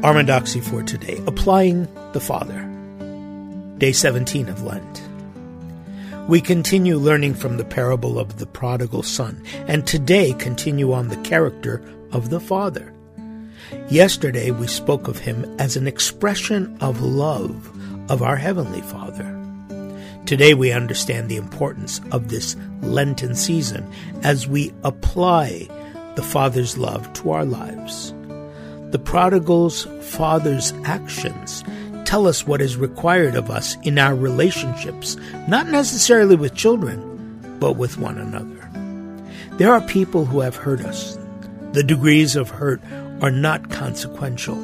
Orthodoxy for today, applying the Father. Day 17 of Lent. We continue learning from the parable of the prodigal son, and today continue on the character of the Father. Yesterday we spoke of him as an expression of love of our Heavenly Father. Today we understand the importance of this Lenten season as we apply the Father's love to our lives. The prodigal's father's actions tell us what is required of us in our relationships, not necessarily with children, but with one another. There are people who have hurt us. The degrees of hurt are not consequential.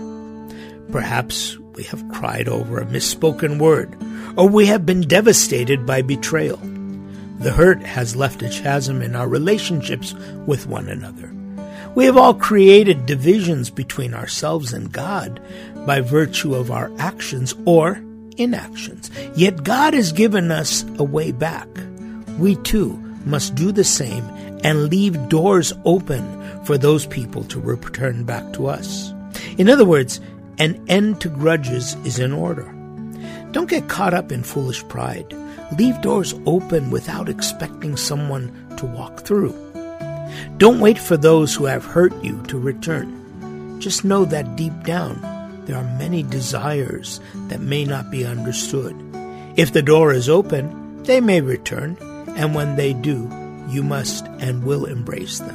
Perhaps we have cried over a misspoken word, or we have been devastated by betrayal. The hurt has left a chasm in our relationships with one another. We have all created divisions between ourselves and God by virtue of our actions or inactions. Yet God has given us a way back. We too must do the same and leave doors open for those people to return back to us. In other words, an end to grudges is in order. Don't get caught up in foolish pride. Leave doors open without expecting someone to walk through. Don't wait for those who have hurt you to return. Just know that deep down, there are many desires that may not be understood. If the door is open, they may return, and when they do, you must and will embrace them.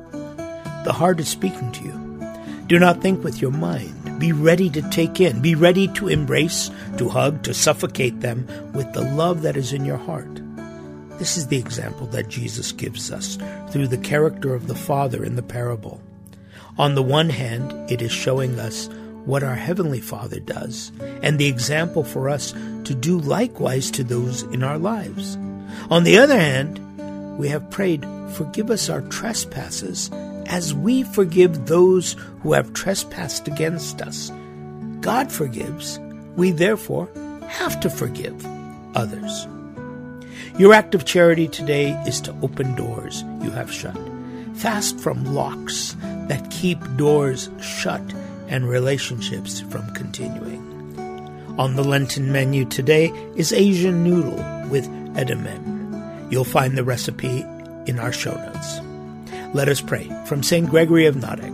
The heart is speaking to you. Do not think with your mind. Be ready to take in. Be ready to embrace, to hug, to suffocate them with the love that is in your heart. This is the example that Jesus gives us through the character of the Father in the parable. On the one hand, it is showing us what our Heavenly Father does, and the example for us to do likewise to those in our lives. On the other hand, we have prayed, "Forgive us our trespasses, as we forgive those who have trespassed against us." God forgives. We therefore have to forgive others. Your act of charity today is to open doors you have shut. Fast from locks that keep doors shut and relationships from continuing. On the Lenten menu today is Asian noodle with edamame. You'll find the recipe in our show notes. Let us pray from St. Gregory of Nardegg.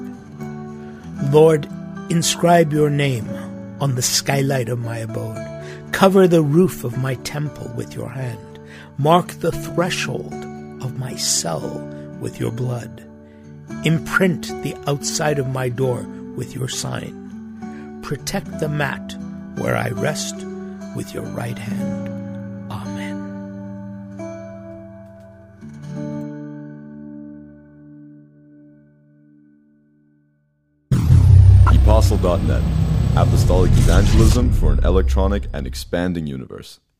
Lord, inscribe your name on the skylight of my abode. Cover the roof of my temple with your hand. Mark the threshold of my cell with your blood. Imprint the outside of my door with your sign. Protect the mat where I rest with your right hand. Amen. Apostle.net, Apostolic Evangelism for an electronic and expanding universe.